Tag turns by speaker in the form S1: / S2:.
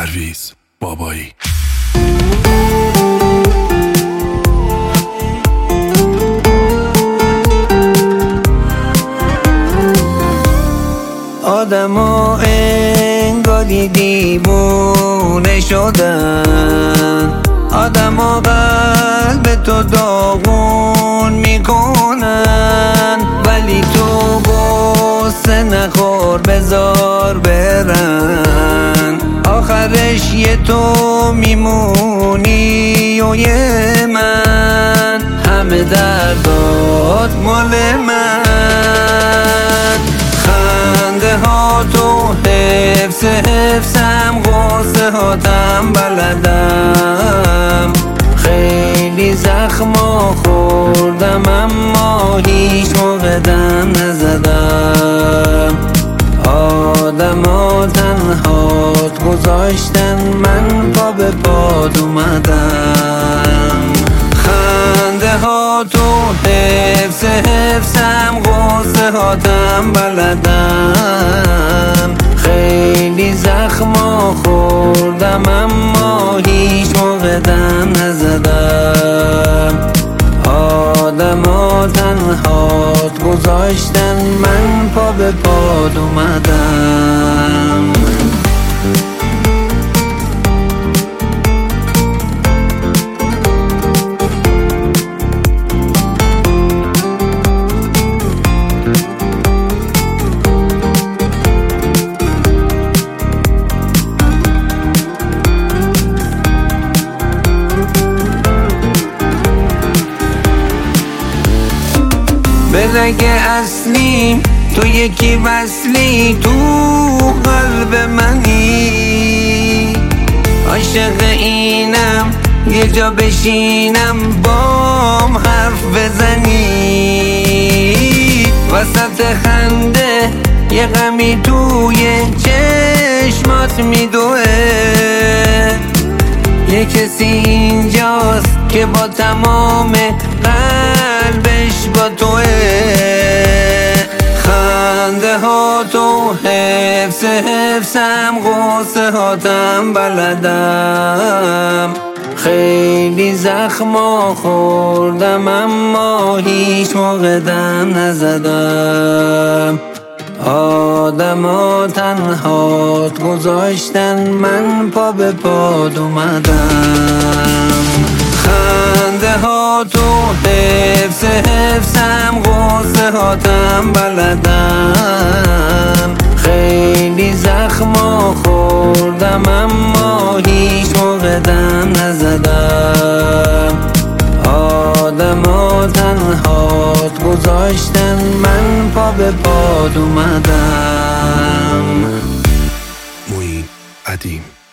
S1: پرویز بابایی.
S2: آدما انگاری دیوونه شدن، آدما قلب تو داغون میکنن، ولی تو غصه نخور بذار برن، آخرش یه تو میمونی و یه من، همه دردات مال من. خنده ها تو حفظم، غصه هاتم بلدم، خیلی زخما خوردم اما هیچ موقع دم نزدم. آدما تنهات گذاشتن، من پا به پاد اومدم. خنده ها تو حفظم، غصه هاتم بلدم، خیلی زخما خوردم اما هیچ موقع دم نزدم. آدما تنهات گذاشتن، من پا به پاد اومدم. به رگ اصلی تو یکی وصلی، تو قلب منی، عاشق اینم یه جا بشینم بام حرف بزنی، وسط خنده یه غمی توی چشمات میدوه، یه کسی اینجاست که با تمام قلبش با توه. خنده ها تو حفظم، غصه هاتم بلدم، خیلی زخما خوردم اما هیچ موقع دم نزدم. آدما تنهات گذاشتن، من پا به پاد اومدم. خنده ها تو حفظم، غصه هاتم بلدم، خیلی زخما خوردم اما هیچ موقع دم نزدم. آدما تنهات گذاشتن، من پا به پاد اومدم.
S1: معین ادیم.